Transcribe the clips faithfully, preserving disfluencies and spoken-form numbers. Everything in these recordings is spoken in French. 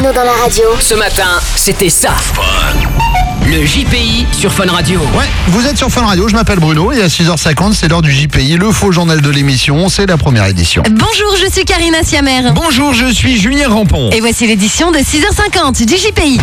Bruno dans la radio. Ce matin, c'était ça. Le J P I sur Fun Radio. Ouais, vous êtes sur Fun Radio, je m'appelle Bruno et à six heures cinquante, c'est l'heure du J P I, le faux journal de l'émission, c'est la première édition. Bonjour, je suis Karina Siamer. Bonjour, je suis Julien Rampon. Et voici l'édition de six heures cinquante du J P I.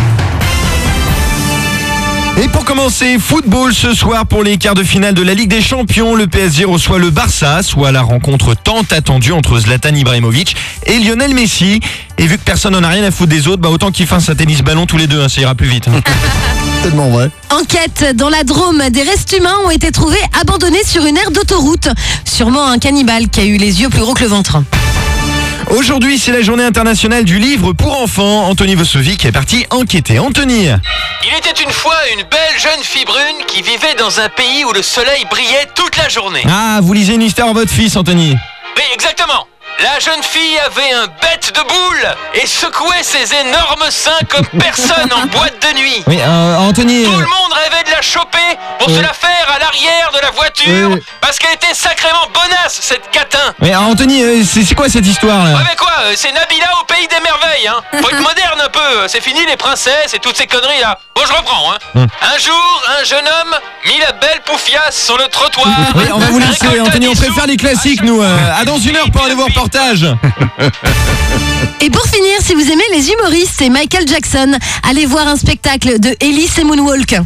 Et pour commencer, football ce soir pour les quarts de finale de la Ligue des Champions. Le P S G reçoit le Barça, soit la rencontre tant attendue entre Zlatan Ibrahimovic et Lionel Messi. Et vu que personne n'en a rien à foutre des autres, bah autant qu'ils fassent un tennis ballon tous les deux, hein, ça ira plus vite. Hein. Tellement vrai. Enquête, dans la Drôme, des restes humains ont été trouvés abandonnés sur une aire d'autoroute. Sûrement un cannibale qui a eu les yeux plus gros que le ventre. Aujourd'hui, c'est la journée internationale du livre pour enfants. Anthony Vossovic est parti enquêter. Anthony. Il était une fois une belle jeune fille brune qui vivait dans un pays où le soleil brillait toute la journée. Ah, vous lisez une histoire à votre fils, Anthony. Oui, exactement. La jeune fille avait un bête de boule et secouait ses énormes seins comme personne en boîte de nuit. Oui, euh, Anthony... Tout le monde rêvait de la choper pour oui. se la faire à l'arrière de la voiture oui. parce qu'elle était sacrément bonasse, cette catin. Oui, Anthony, euh, c'est, c'est quoi cette histoire là? Ouais, mais quoi, euh, c'est Nabila au pays des merveilles, hein. Faut être moderne un peu, c'est fini les princesses et toutes ces conneries là. Bon, je reprends, hein. Hum. Un jour, un jeune homme mit la belle poufiasse sur le trottoir. Oui, on va vous laisser, Anthony, on préfère les classiques, nous. Euh, à dans une heure pour aller voir reportage. Et pour finir, si vous aimez les humoristes et Michael Jackson, allez voir un spectacle de Ellis et Moonwalk.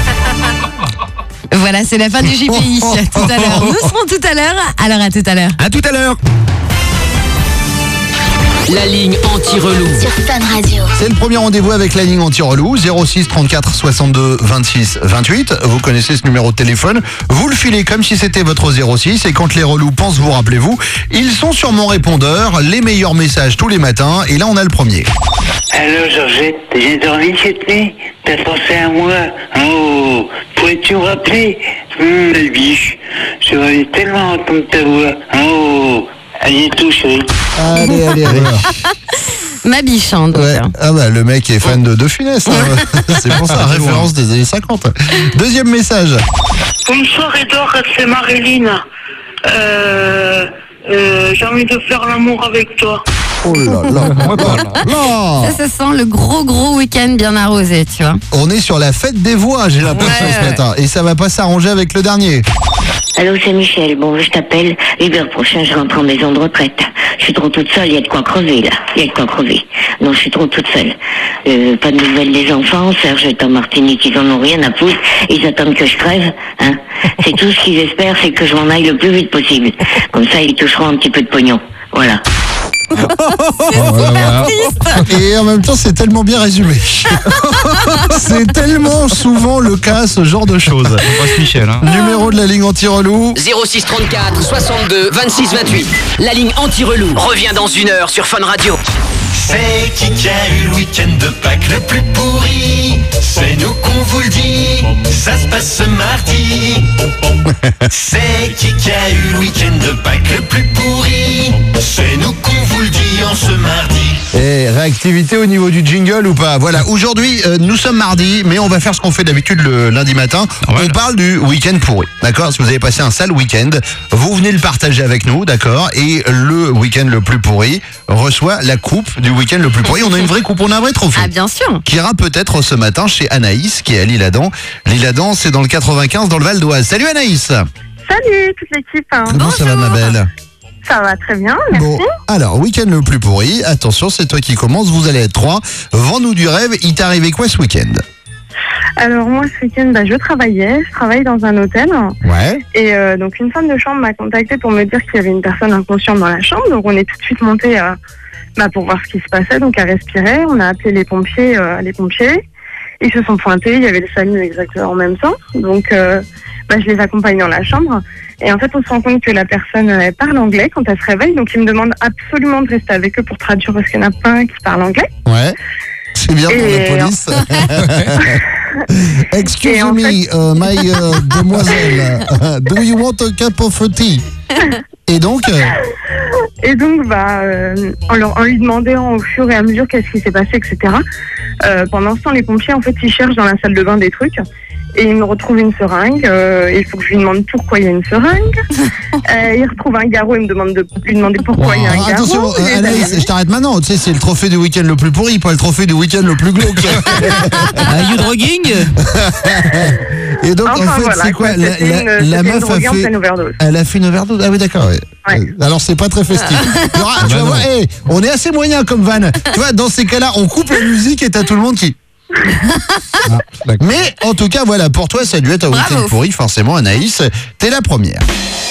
Voilà, c'est la fin du J P I. À tout à l'heure. Nous serons tout à l'heure. Alors à tout à l'heure. À tout à l'heure. La ligne anti-relou. Sur Fun Radio. C'est le premier rendez-vous avec la ligne anti-relou, zéro six trente-quatre soixante-deux vingt-six vingt-huit. Vous connaissez ce numéro de téléphone. Vous le filez comme si c'était votre zéro six et quand les relous pensent vous, rappelez-vous, ils sont sur mon répondeur, les meilleurs messages tous les matins. Et là, on a le premier. Allô Georgette, j'ai dormi cette nuit, t'as pensé à moi. Oh, pourrais-tu me rappeler? Hum, la biche, j'aurais tellement entendre ta voix. Oh, allez tout chérie. Allez, allez, allez. Ma biche, hein, donc. Ouais. Ah bah le mec est fan de De Funès. Hein. C'est pour ça, référence des années cinquante. Deuxième message. Bonsoir Edouard, c'est Marilyn. Euh, euh, j'ai envie de faire l'amour avec toi. Oh là là, là, là. Ça, ça sent le gros gros week-end bien arrosé, tu vois. On est sur la fête des voix, j'ai l'impression Ouais, ce matin. Et ça va pas s'arranger avec le dernier. Allô, c'est Michel. Bon, je t'appelle. L'hiver prochain, je rentre en maison de retraite. Je suis trop toute seule. Il y a de quoi crever, là. Il y a de quoi crever. Non, je suis trop toute seule. Euh, pas de nouvelles des enfants. Serge est en Martinique. Ils en ont rien à foutre. Ils attendent que je crève. Hein. C'est tout ce qu'ils espèrent, c'est que je m'en aille le plus vite possible. Comme ça, ils toucheront un petit peu de pognon. Voilà. Voilà. Et en même temps, c'est tellement bien résumé. C'est tellement souvent le cas, ce genre de choses. Michel, hein. Numéro de la ligne anti-relou. zéro six trente-quatre soixante-deux vingt-six vingt-huit. La ligne anti-relou revient dans une heure sur Fun Radio. C'est qui qui a eu le week-end de Pâques le plus pourri? C'est nous qu'on vous le dit, ça se passe ce mardi. C'est qui qui a eu le week-end de Pâques le plus pourri? C'est nous qu'on vous le dit en ce mardi. Et réactivité au niveau du jingle ou pas? Voilà, aujourd'hui, euh, nous sommes mardi, mais on va faire ce qu'on fait d'habitude le lundi matin. Ouais. On parle du week-end pourri, d'accord? Si vous avez passé un sale week-end, vous venez le partager avec nous, d'accord? Et le week-end le plus pourri reçoit la coupe du week-end le plus pourri. On a une vraie coupe, on a un vrai trophée. Ah, bien sûr. Qui ira peut-être ce matin chez Anaïs, qui est à L'Isle-Adam. L'Isle-Adam, c'est dans le quatre-vingt-quinze, dans le Val d'Oise. Salut Anaïs! Salut toute l'équipe. Comment ça va ma belle? Ça va très bien, merci. Bon, alors, week-end le plus pourri, attention, c'est toi qui commence, vous allez être trois. Vends-nous du rêve, il t'est arrivé quoi ce week-end? Alors moi ce week-end, bah, je travaillais, je travaille dans un hôtel. Ouais. Et euh, donc une femme de chambre m'a contacté pour me dire qu'il y avait une personne inconsciente dans la chambre. Donc on est tout de suite monté euh, bah, pour voir ce qui se passait. Donc elle respirait, on a appelé les pompiers, euh, les pompiers. Ils se sont pointés, il y avait le SAMU exactement en même temps. Donc euh, bah, je les accompagne dans la chambre. Et en fait, on se rend compte que la personne elle parle anglais quand elle se réveille. Donc ils me demandent absolument de rester avec eux pour traduire parce qu'il n'y en a pas un qui parle anglais. Ouais. C'est bien pour Et la police. Excuse Et en me, fait... uh, my uh, demoiselle, uh, do you want a cup of tea? Et donc euh... Et donc, bah, euh, en, leur, en lui demandant au fur et à mesure qu'est-ce qui s'est passé, et cetera. Euh, pendant ce temps, les pompiers, en fait, ils cherchent dans la salle de bain des trucs. Et il me retrouve une seringue. Euh, il faut que je lui demande pourquoi il y a une seringue. euh, il retrouve un garrot. Il me demande de lui demander pourquoi il y a un garrot. Attention, euh, Anaïs, je t'arrête maintenant. Tu sais, c'est le trophée du week-end le plus pourri, pas le trophée du week-end le plus glauque. Un you drugging. Et donc, Enfin, en fait, voilà, c'est quoi quoi, La, c'était la, une- la c'était meuf une a droguée en fait. pleine overdose. Elle a fait une overdose. Ah oui, d'accord. Ouais. Ouais. Alors, c'est pas très festif. Il y aura- tu vas voir, hey, on est assez moyen comme van. Tu vois, dans ces cas-là, on coupe la musique et t'as tout le monde qui. Ah, mais en tout cas, voilà, pour toi, ça a dû être un Bravo. week-end pourri, forcément, Anaïs. T'es la première.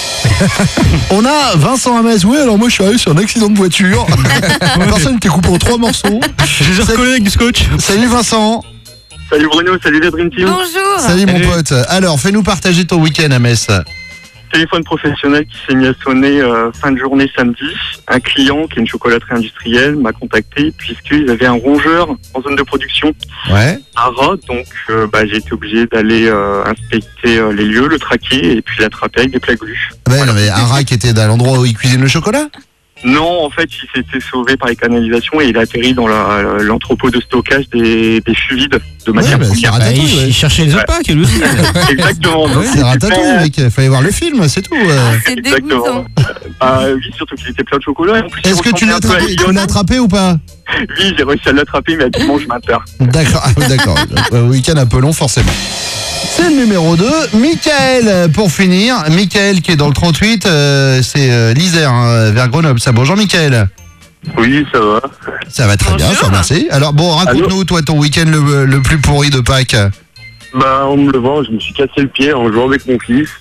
On a Vincent à Metz. Oui, alors moi, je suis arrivé sur un accident de voiture. La personne était coupée en trois morceaux. Je les ai recollés avec du scotch. Salut Vincent. Salut Bruno, salut la Dream Team. Bonjour. Salut mon Salut. pote. Alors, fais-nous partager ton week-end à Metz. Téléphone professionnel qui s'est mis à sonner euh, fin de journée samedi. Un client qui est une chocolaterie industrielle m'a contacté puisqu'ils avaient un rongeur en zone de production Ouais. à Ras. Donc euh, bah, j'ai été obligé d'aller euh, inspecter euh, les lieux, le traquer et puis l'attraper avec des plaques-glues. Ben, non, mais un rat qui était dans l'endroit où il cuisine le chocolat. Non, en fait, il s'était sauvé par les canalisations et il a atterri dans la- l'entrepôt de stockage des, des fûts vides de Ouais, matière bah, c'est première. Bah, ratatouille. il, ouais. il cherchait les opaques, lui aussi. Exactement. Ouais, c'est ratatouille, mec. Il fallait voir le film, c'est tout. euh. C'est Exactement. dégoûtant. Ah oui, surtout qu'il était plein de chocolat. Et en plus, il Est-ce que tu ressemblait l'as un peu à attrapé, Elliot. tu l'as attrapé ou pas? Oui, j'ai réussi à l'attraper, mais à dimanche matin. D'accord, ah, oui, d'accord. Euh, Week-end un peu long, forcément. C'est le numéro deux, Mickaël, pour finir. Mickaël qui est dans le trente-huit, euh, c'est euh, l'Isère, hein, vers Grenoble. Ça, bonjour Mickaël. Oui, ça va. Ça va très bien, je te remercie. Alors bon, raconte-nous, toi, ton week-end le, le plus pourri de Pâques. Bah, en me levant, je me suis cassé le pied en jouant avec mon fils.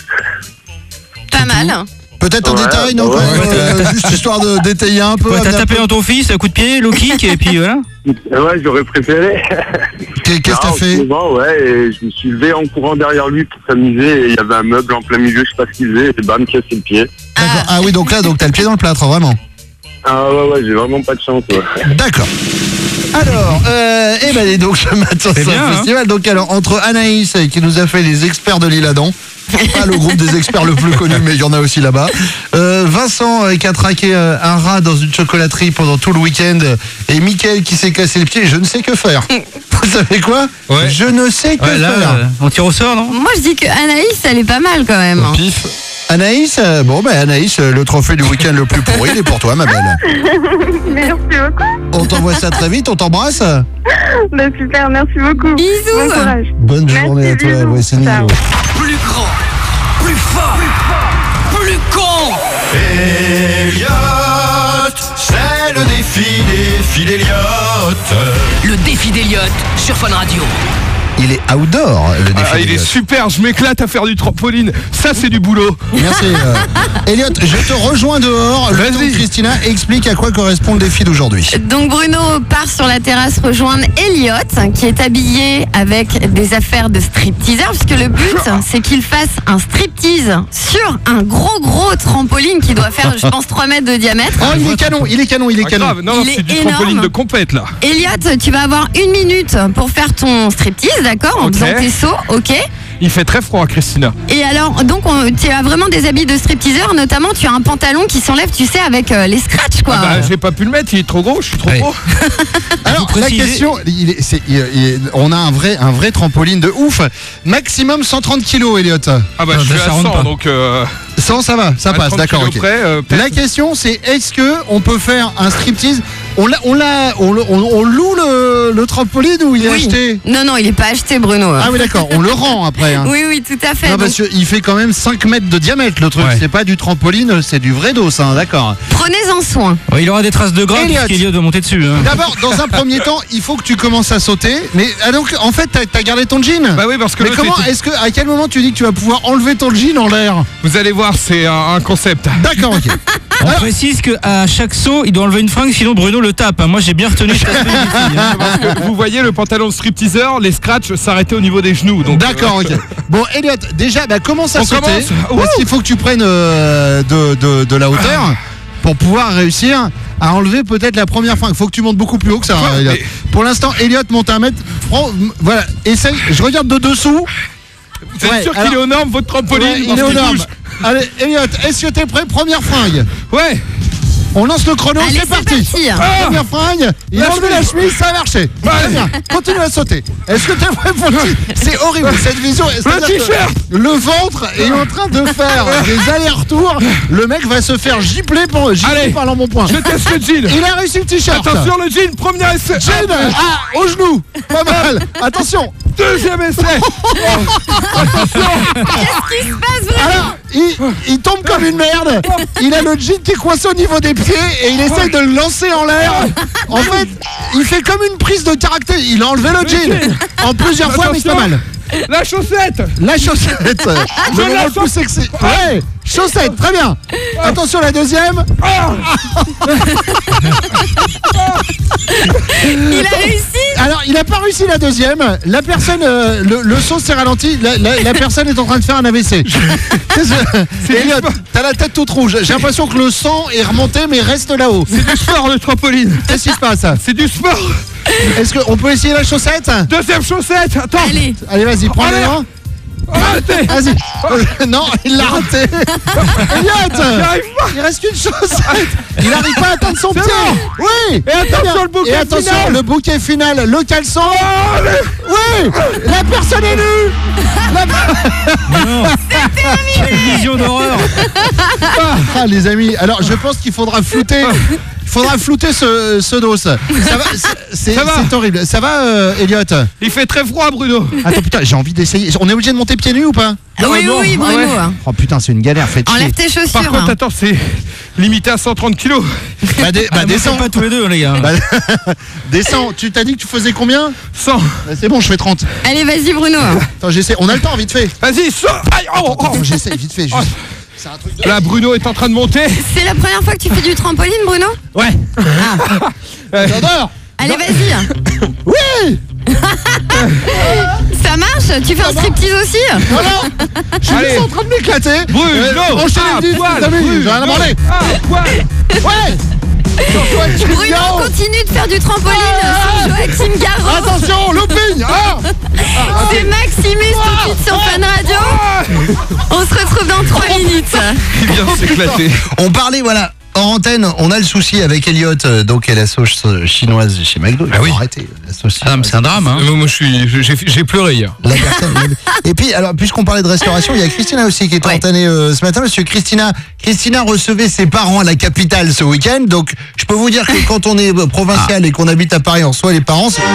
Pas mal. Peut-être en Ouais, détail, non, ouais, quand même, ouais. euh, juste histoire de détailler un peu. Ouais, t'as un tapé peu. dans ton fils, un coup de pied, low kick, et puis voilà. Ouais, j'aurais préféré. Qu'est- Qu'est-ce que t'as Non, fait? en me levant, ouais, et je me suis levé en courant derrière lui pour s'amuser et il y avait un meuble en plein milieu, je sais pas ce qu'il faisait, et bam, cassé le pied. D'accord. Ah oui, donc là, donc t'as le pied dans le plâtre, vraiment. Ah ouais, ouais, j'ai vraiment pas de chance, ouais. D'accord. Alors, euh, eh ben, donc ce matin, C'est c'est bien, un hein. festival. Donc, alors, entre Anaïs euh, qui nous a fait les experts de l'Isle-Adam, pas le groupe des experts le plus connu, mais il y en a aussi là-bas. Euh, Vincent euh, qui a traqué euh, un rat dans une chocolaterie pendant tout le week-end, et Mickaël qui s'est cassé le pied. Je ne sais que faire. Vous savez quoi? Ouais. Je ne sais que Ouais, là, faire. euh, on tire au sort, non? Moi, je dis que Anaïs, elle est pas mal quand même. hein. Pif. Anaïs, euh, bon, ben Anaïs, euh, le trophée du week-end le plus pourri, il est pour toi, ma belle. Merci beaucoup. On t'envoie ça très vite, on t'embrasse. Bah, super, merci beaucoup. Bisous. Bon courage. Bonne Merci, journée à toi, bisous. voici Nino. Ciao. Plus grand, plus fort, plus con. Elliot, c'est le défi des fils Elliot. Le défi d'Eliott sur Fun Radio. Il est outdoor, le défi. Ah, il est d'Eliott. super, je m'éclate à faire du trampoline. Ça, c'est du boulot. Merci. Euh, Elliot, je te rejoins dehors. Le Vas-y. temps que Christina explique à quoi correspond le défi d'aujourd'hui. Donc Bruno part sur la terrasse rejoindre Elliot qui est habillé avec des affaires de stripteaser puisque le but c'est qu'il fasse un striptease sur un gros gros trampoline qui doit faire je pense trois mètres de diamètre. Oh, il est canon, il est canon, il est Pas canon. grave, non, non, Il c'est est du énorme. trampoline de compète, là. Elliot, tu vas avoir une minute pour faire ton striptease, d'accord, en Ok. faisant tes sauts, ok. Il fait très froid, Christina. Et alors, donc, on- tu as vraiment des habits de stripteaser, notamment tu as un pantalon qui s'enlève, tu sais, avec euh, les scratchs, quoi. Ah bah, j'ai pas pu le mettre, il est trop gros, je suis trop Ouais. gros. Alors, Vous la précisez- question, il est- c'est- il- il- on a un vrai, un vrai trampoline de ouf. Maximum cent trente kilos, Elliot. Ah bah, Ah, je suis bah, ça à rentre cent, pas. donc... Euh, cent, ça va, ça à passe, trente d'accord, kilos ok. près, euh, La question, c'est est-ce que on peut faire un striptease? On l'a, on l'a, on, le- on- on loue le, le trampoline ou il est Oui. acheté? Non, non, il est pas acheté, Bruno. Ah oui, d'accord, on le rend après. hein. Oui, oui, tout à fait. Non, Donc, parce qu'il fait quand même cinq mètres de diamètre le truc, Ouais. c'est pas du trampoline, c'est du vrai dos, hein, d'accord. prenez-en soin. Ouais, il aura des traces de gras Elliot. puisqu'Elliot doit monter dessus. Hein. D'abord, dans un premier temps, il faut que tu commences à sauter. Mais ah, donc, en fait, t'as, t'as gardé ton jean. Bah oui, parce que mais l'autre comment était- est-ce que, à quel moment tu dis que tu vas pouvoir enlever ton jean en l'air? Vous allez voir, c'est un, un concept. D'accord, ok. On précise qu'à chaque saut, il doit enlever une fringue, sinon Bruno le tape. hein. Moi, j'ai bien retenu cet aspect du défi, hein. Parce que vous voyez, le pantalon de stripteaser, les scratchs s'arrêtaient au niveau des genoux. Donc, D'accord, euh, ok. Bon, Elliot, déjà, bah, commence à On sauter. commence. Parce Ouh. qu'il faut que tu prennes euh, de, de, de la hauteur pour pouvoir réussir à enlever peut-être la première fringue. Il faut que tu montes beaucoup plus haut que ça, hein, Ouais, Elliot. mais- Pour l'instant, Elliot monte un mètre. Prends- Voilà, essaye. Je regarde de dessous. Vous êtes Ouais, sûr qu'il alors- est aux normes, votre trampoline Ouais, il parce est aux qu'il normes. bouge. Allez, Elliot, est-ce que t'es prêt? Première fringue. Ouais. On lance le chrono, Allez, c'est c'est parti. parti. Ah, première fringue, il a enlevé la chemise, ça a marché. Très bien, continue à sauter. Est-ce que t'es prêt pour le C'est horrible cette vision. Le t-shirt. Le ventre est en train de faire des allers-retours. Le mec va se faire gipler pour gipler Allez, par l'embonpoint. Je teste le jean. Il a réussi le t-shirt. Attention, le jean, premier essai. Jean, ah, au genou, pas mal. Attention. Deuxième essai. Attention. Qu'est-ce qui se passe vraiment? Alors, il, il tombe comme une merde. Il a le jean qui est coincé au niveau des pieds et il essaye de le lancer en l'air. En fait, il fait comme une prise de caractère. Il a enlevé le jean en plusieurs fois, mais c'est pas mal. La chaussette. La chaussette. Le moment le plus sexy. Ouais, chaussette, très bien. Attention, la deuxième. Il a réussi. Alors, il n'a pas réussi la deuxième. La personne, euh, le, le saut s'est ralenti. La, la, la personne est en train de faire un A V C. Elliot, t'as la tête toute rouge. J'ai l'impression que le sang est remonté, mais reste là-haut. C'est du sport, le trampoline. Qu'est-ce qui se passe? C'est du sport. Est-ce qu'on peut essayer la chaussette? Deuxième chaussette. Attends. Allez. Allez, vas-y, prends Allez. les mains. Arrêtez. Vas-y. Non, il l'a raté. Elliot, il reste qu'une chaussette. Il n'arrive pas à atteindre son pied. Oui. Et attention, le bouquet Et attention, final. le bouquet final, le caleçon. Allez. Oui. La personne est nue. La... Quelle vision d'horreur. Ah, les amis, alors je pense qu'il faudra flouter. Il faudra flouter ce, ce dos. Ça va, c'est, Ça va. c'est horrible. Ça va, euh, Elliot? Il fait très froid, Bruno. Attends, putain, j'ai envie d'essayer. On est obligé de monter pieds nus ou pas? Ah oui, non, oui, Bruno. ouais. Oh putain, c'est une galère, faites Enlève chier. tes chaussures. Par contre, attends, c'est limité à cent trente kilos. Bah, dé- bah, Ah, mais descends. c'est pas tous les deux, les gars. Bah, descends. Tu t'as dit que tu faisais combien? cent. Bah, c'est bon, je fais trente. Allez, vas-y, Bruno. Attends, j'essaie. On a le temps, vite fait. Vas-y, saute. Aïe, oh, oh. Attends, j'essaie, vite fait. Juste. C'est un truc de... Là, Bruno est en train de monter. C'est la première fois que tu fais du trampoline, Bruno? Ouais. J'adore. Allez, vas-y. Oui. Ça marche? Tu fais un striptease aussi? Voilà. Je suis Allez. juste en train de m'éclater. Bruno. Euh, Enchaînez Ah, le disque, poil, les amis. Bruno. J'ai rien à demander. Ah, poil. Ouais. Bruno continue de faire du trampoline sur Joachim Garraud. Attention, looping. Ah. C'est Maximus tout de suite sur Fun Radio. On se retrouve dans trois minutes. Il vient de s'éclater. On parlait, voilà, en antenne, on a le souci avec Elliot, euh, donc et la sauce euh, chinoise chez McDo. Il Ah faut oui. arrêter la sauce Ah, mais c'est un drame, hein. Moi, moi, je suis, j'ai, j'ai pleuré hier. La personne- Et puis, alors, puisqu'on parlait de restauration, il y a Christina aussi qui est Ouais. entraînée euh, ce matin. Monsieur Christina, Christina recevait ses parents à la capitale ce week-end. Donc, je peux vous dire que quand on est euh, provincial et qu'on habite à Paris, on reçoit les parents. c'est-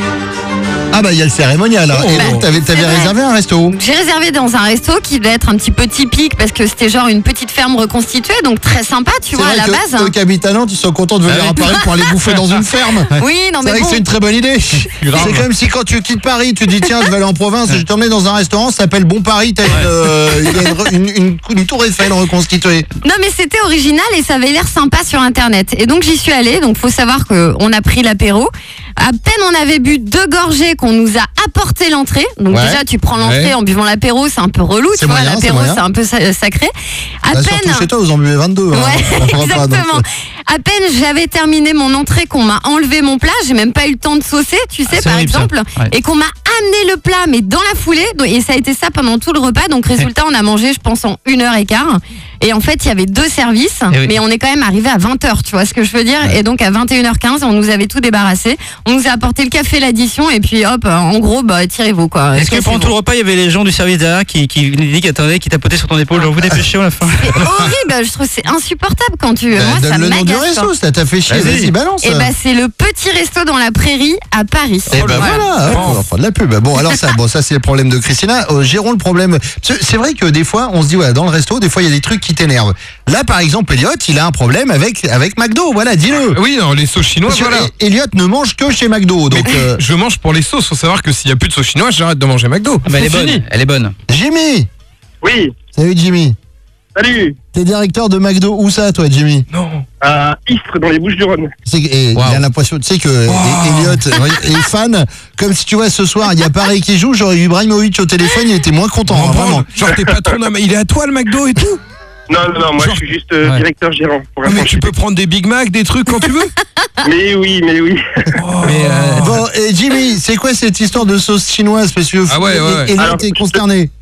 Ah bah, il y a le cérémonial. hein. Et Bah, donc, t'avais, t'avais c'est vrai. réservé un resto. J'ai réservé dans un resto qui devait être un petit peu typique parce que c'était genre une petite ferme reconstituée, donc très sympa, tu C'est vois, à vrai la que base. ceux qui habitent à Nantes, ils sont contents de venir Ah oui. à Paris pour aller bouffer dans une ferme. Oui, non C'est mais vrai bon. que c'est une très bonne idée. C'est comme si quand tu quittes Paris, tu dis tiens, je vais aller en province, je t'emmène dans un restaurant, ça s'appelle Bon Paris, t'as une, euh, il y a une, re- une, une- une tour Eiffel reconstituée. Non mais c'était original et ça avait l'air sympa sur internet. Et donc j'y suis allée, donc faut savoir qu'on a pris l'apéro. À peine on avait bu deux gorgées qu'on nous a apporté l'entrée. Donc Ouais. déjà tu prends l'entrée Ouais. en buvant l'apéro, c'est un peu relou, C'est tu vois, moyen, c'est l'apéro moyen. c'est un peu sa- sacré. À Bah, peine surtout chez toi, vous en buvez vingt-deux. hein. Ouais, On fera pas, donc, exactement. euh, À peine j'avais terminé mon entrée qu'on m'a enlevé mon plat, j'ai même pas eu le temps de saucer, tu sais, c'est par horrible, ça. exemple, Ouais. et qu'on m'a amené le plat, mais dans la foulée, donc- et ça a été ça pendant tout le repas, donc résultat, on a mangé, je pense, en une heure et quart, et en fait, il y avait deux services, Eh oui. mais on est quand même arrivé à vingt heures, tu vois ce que je veux dire, et donc à vingt et une heures quinze, on nous avait tout débarrassé, on nous a apporté le café, l'addition, et puis hop, en gros, bah, tirez-vous, quoi. Est-ce que pendant tout le repas, il y avait les gens du service derrière qui, qui venaient qui attendaient, qui tapotaient sur ton épaule, genre vous dépêchez à la fin? C'est horrible, je trouve que c'est insupportable quand tu... bah, Moi, ça donne le nom du m'agace. resto, ça t'a fait chier, Vas-y. vas-y, balance. Et bah c'est le petit resto dans la prairie à Paris. Et ben voilà, hein, on va faire de la pub. Bon, alors ça, bon, ça c'est le problème de Christina. Euh, gérons le problème. C'est c'est vrai que des fois, on se dit, voilà, dans le resto, des fois, il y a des trucs qui t'énervent. Là, par exemple, Elliot, il a un problème avec, avec McDo. Voilà, dis-le. Oui, non, les sauces chinoises, Parce que voilà. E- Elliot ne mange que chez McDo. Donc, Mais euh, je mange pour les sauces. Faut savoir que s'il y a plus de sauce chinoise, j'arrête de manger McDo. Ah bah, elle est C'est bonne, fini. elle est bonne. Jimmy. Oui, Salut, Jimmy. salut. T'es directeur de McDo. Où ça, toi, Jimmy? Non. À Istres, dans les Bouches-du-Rhône. C'est, et, Wow. Il a l'impression, tu sais que E- Elliot est fan. Comme si tu vois, ce soir, il y a Paris qui joue. J'aurais eu Ibrahimovic au téléphone, il était moins content. Oh, hein, vraiment. genre t'es patron d'un... Il est à toi le McDo et tout. Non, non, non, moi Genre- je suis juste euh, Ouais. directeur gérant pour Ah, mais tu info. peux prendre des Big Mac, des trucs quand tu veux. Mais oui, mais oui. Mais euh, Bon, et Jimmy, c'est quoi cette histoire de sauce chinoise? Parce que Ah ouais, ouais, ouais. Elliot Alors, est consterné.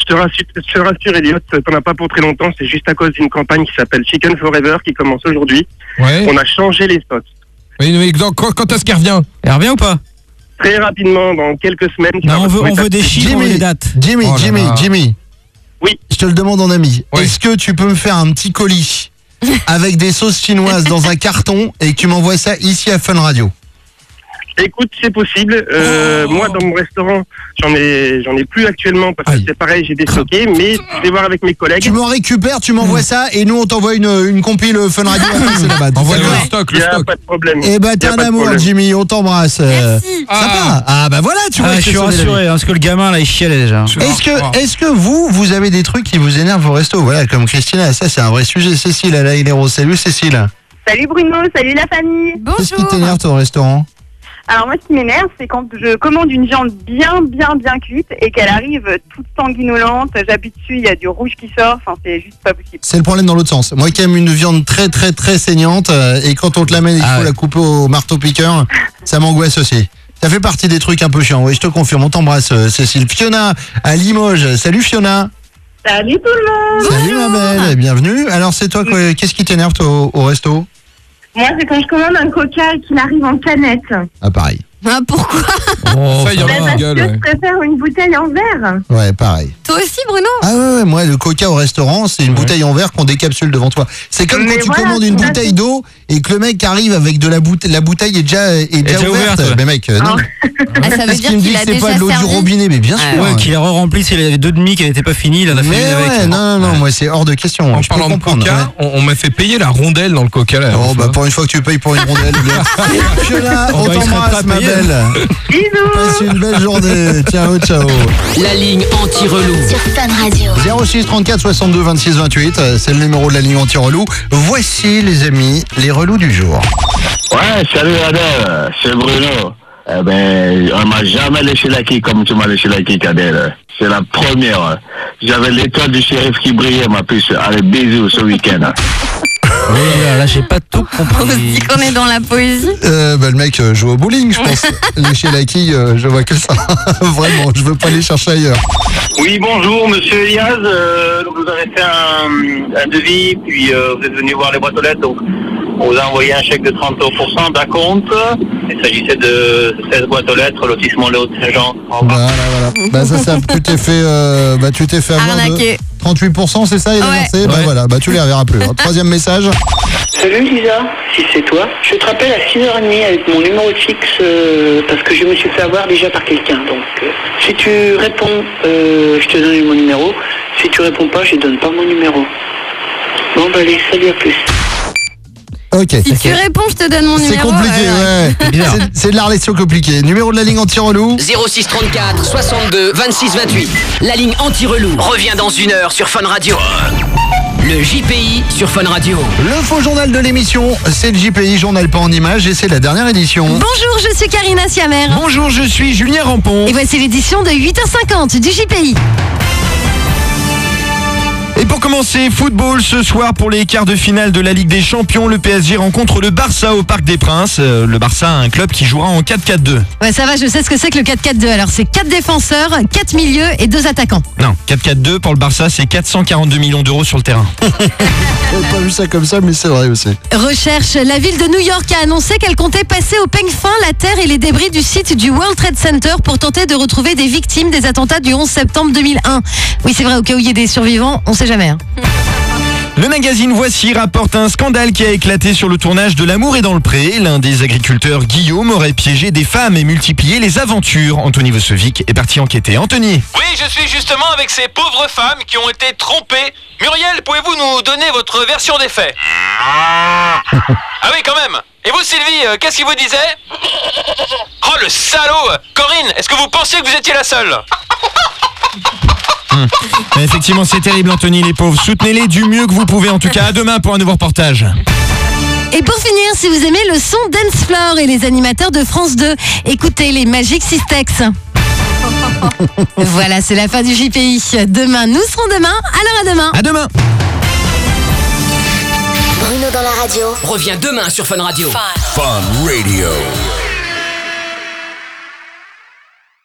Je te rassure, je te rassure, Elliot, t'en as pas pour très longtemps. C'est juste à cause d'une campagne qui s'appelle Chicken Forever qui commence aujourd'hui. Ouais. On a changé les stocks. Oui, mais quand, quand est-ce qu'elle revient? Elle revient ou pas? Très rapidement, dans quelques semaines. Non, on veut, on veut des chiffres, on veut des Jimmy, dates. Jimmy, Oh là Jimmy, là. Jimmy. Oui. Je te le demande en ami. Oui. Est-ce que tu peux me faire un petit colis avec des sauces chinoises dans un carton et que tu m'envoies ça ici à Fun Radio? Écoute, c'est possible. Euh, Oh. Moi, dans mon restaurant, j'en ai, j'en ai plus actuellement parce que Aïe. c'est pareil, j'ai déstocké. Mais je vais voir avec mes collègues. Tu m'en récupères, tu m'envoies ça et nous on t'envoie une, une compile Fun Radio à passer là-bas. Envoie le D'accord. stock, Il le n'y a stock. pas de problème. Eh ben Y a t'es un pas de amour problème. Jimmy, on t'embrasse. Euh, Merci. Sympa. Ah bah voilà, tu vois. Ah, que je c'est suis sauvé la vie. rassuré, hein, parce que le gamin là il chialait déjà. Est-ce que, est-ce que vous, vous avez des trucs qui vous énervent au resto? Voilà, comme Christina, ça c'est un vrai sujet. Cécile, elle a une héros. Salut Cécile. Salut Bruno, salut la famille. Qu'est-ce qui Bonjour. t'énerve toi, au restaurant? Alors moi, ce qui m'énerve, c'est quand je commande une viande bien, bien, bien cuite et qu'elle arrive toute sanguinolente. J'appuie dessus, il y a du rouge qui sort. Enfin, c'est juste pas possible. C'est le problème dans l'autre sens. Moi qui aime une viande très très très saignante euh, et quand on te l'amène, il Ah faut ouais. la couper au marteau piqueur, ça m'angoisse aussi. Ça fait partie des trucs un peu chiants. Oui, je te confirme. On t'embrasse, euh, Cécile. Fiona à Limoges. Salut Fiona. Salut tout le monde. Salut ma belle. Et bienvenue. Alors c'est toi quoi, qu'est-ce qui t'énerve toi au, au resto? Moi, c'est quand je commande un coca et qu'il arrive en canette. Ah pareil. Ah, pourquoi? Oh, ça, il y en Bah, a un parce gueule. que Ouais. je préfère une bouteille en verre. Ouais, pareil. Toi aussi, Bruno? Ah ouais, ouais, moi le coca au restaurant, c'est une bouteille en verre qu'on décapsule devant toi. C'est comme Mais quand tu voilà, commandes une tout à bouteille fait. d'eau et que le mec arrive avec de la bouteille, la bouteille est déjà est déjà, déjà ouverte. ouverte, ouais. Mais mec, euh, non. Ah, ça veut Parce dire qu'il me dit qu'il que a c'est pas déjà de l'eau du servi. robinet, mais bien sûr. Ouais, qu'il a re-rempli, s'il avait deux demi, qu'elle n'était pas finie, il en a fait Mais une avec. ouais, non, non, non, moi c'est hors de question. En Je peux parlant de comprendre. coca, on, on m'a fait payer la rondelle dans le coca là. Oh bah pour une fois que tu payes pour une rondelle. bien. Fiona, Oh, on bah, il serait prêt t'embrasse à ma payer. belle. Bisous. Passe une belle journée. Ciao, ciao. La ligne anti-relou. Sur Fun Radio. zéro six trente-quatre soixante-deux vingt-six vingt-huit, euh, c'est le numéro de la ligne anti-relou. Voici les amis, les relous du jour. Ouais, salut Adèle, c'est Bruno. Eh ben, on m'a jamais léché la quille comme tu m'as léché la quille, Adèle. C'est la première. J'avais l'étoile du shérif qui brillait, ma puce. Allez, bisous ce week-end. Oh là là, là j'ai pas tout On se compris. dit qu'on est dans la poésie. Euh, bah, le mec euh, joue au bowling, je pense. Lécher la quille, euh, je vois que ça. Vraiment, je veux pas aller chercher ailleurs. Oui, bonjour, monsieur Elias. Euh, donc vous avez fait un, un devis, puis euh, vous êtes venu voir les boîtes aux lettres. Donc, on vous a envoyé un chèque de trente pour cent d'un compte. Il s'agissait de seize boîtes aux lettres, lotissement Le Haut-Saint-Jean. Voilà, voilà. Bah, ça, ça, tu t'es fait, euh, bah, tu t'es fait avoir de Arnaqué. trente-huit pour cent, c'est ça, il a Ouais. versé. Bah Ouais. voilà, bah tu les reverras plus. hein. Troisième message. Salut Lisa, si c'est toi, je te rappelle à six heures trente avec mon numéro de fixe euh, parce que je me suis fait avoir déjà par quelqu'un. Donc euh, si tu réponds, euh, je te donne mon numéro. Si tu réponds pas, je te donne pas mon numéro. Bon bah allez, salut, à plus. Ok. Si tu réponds, je te donne mon C'est numéro. compliqué, euh, ouais. C'est- C'est de la relation compliquée. Numéro de la ligne anti-relou. zéro six trente-quatre soixante-deux vingt-six vingt-huit. La ligne anti-relou revient dans une heure sur Fun Radio. Le J P I sur Fun Radio. Le faux journal de l'émission, c'est le J P I, journal pas en images, et c'est la dernière édition. Bonjour, je suis Karina Siamer. Bonjour, je suis Julien Rampon. Et voici l'édition de huit heures cinquante du J P I. Et pour commencer, football ce soir pour les quarts de finale de la Ligue des Champions. Le P S G rencontre le Barça au Parc des Princes. Euh, Le Barça, un club qui jouera en quatre quatre deux. Ouais, ça va, je sais ce que c'est que le quatre quatre deux. Alors, c'est quatre défenseurs, quatre milieux et deux attaquants. Non, quatre quatre deux pour le Barça, c'est quatre cent quarante-deux millions d'euros sur le terrain. J'avais pas vu ça comme ça, mais c'est vrai aussi. Recherche, la ville de New York a annoncé qu'elle comptait passer au peigne fin la terre et les débris du site du World Trade Center pour tenter de retrouver des victimes des attentats du onze septembre deux mille un. Oui, c'est vrai, au cas où il y ait des survivants, on sait jamais. Hein. Le magazine Voici rapporte un scandale qui a éclaté sur le tournage de L'amour est dans le pré. L'un des agriculteurs, Guillaume, aurait piégé des femmes et multiplié les aventures. Anthony Vosovic est parti enquêter. Anthony. Oui, je suis justement avec ces pauvres femmes qui ont été trompées. Muriel, pouvez-vous nous donner votre version des faits? Ah oui, quand même. Et vous, Sylvie, euh, qu'est-ce qu'il vous disait? Oh, le salaud! Corinne, est-ce que vous pensiez que vous étiez la seule? Hum. Effectivement, c'est terrible, Anthony, les pauvres. Soutenez-les du mieux que vous pouvez. En tout cas, à demain pour un nouveau reportage. Et pour finir, si vous aimez le son Dance Floor et les animateurs de France deux, écoutez les Magic Systex. Voilà, c'est la fin du J P I. Demain, nous serons demain. Alors à demain. À demain. Bruno dans la radio. Revient demain sur Fun Radio. Fun Radio.